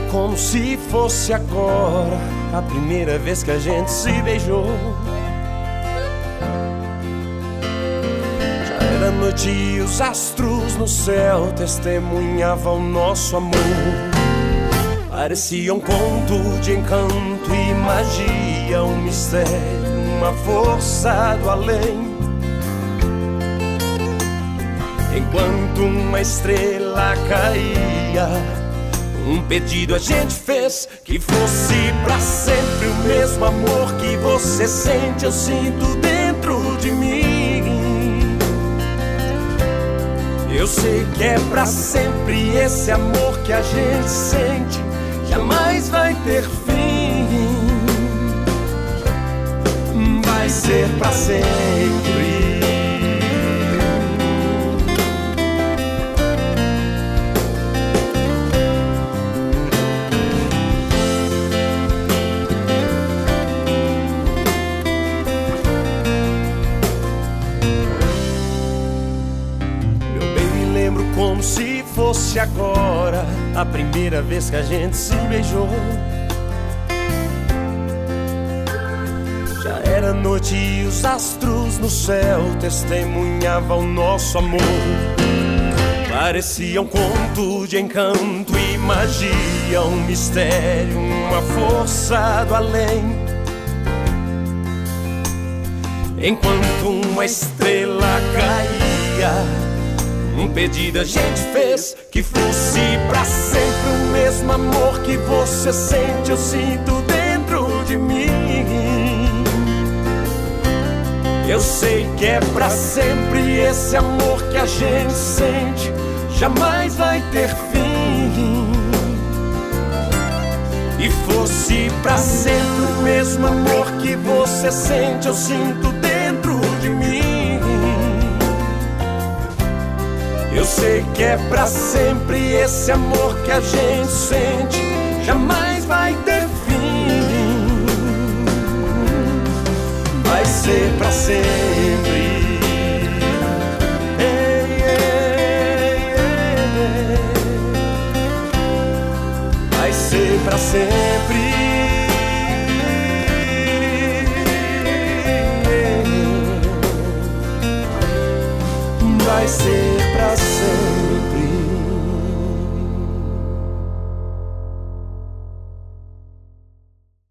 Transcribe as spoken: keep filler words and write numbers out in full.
como se fosse agora a primeira vez que a gente se beijou. Já era noite e os astros no céu testemunhavam o nosso amor. Parecia um conto de encanto e magia, um mistério, uma força do além. Enquanto uma estrela caía, um pedido a gente fez, que fosse pra sempre o mesmo amor que você sente, eu sinto dentro de mim. Eu sei que é pra sempre esse amor que a gente sente, jamais vai ter fim. Vai ser pra sempre. Como se fosse agora a primeira vez que a gente se beijou. Já era noite e os astros no céu testemunhavam o nosso amor. Parecia um conto de encanto e magia, um mistério, uma força do além. Enquanto uma estrela caía, um pedido a gente fez, que fosse pra sempre o mesmo amor que você sente, eu sinto dentro de mim. Eu sei que é pra sempre esse amor que a gente sente, jamais vai ter fim. E fosse pra sempre o mesmo amor que você sente, eu sinto dentro de mim. Eu sei que é pra sempre esse amor que a gente sente, jamais vai ter fim. Vai ser pra sempre. Ei, ei, ei. Vai ser pra sempre. Vai ser pra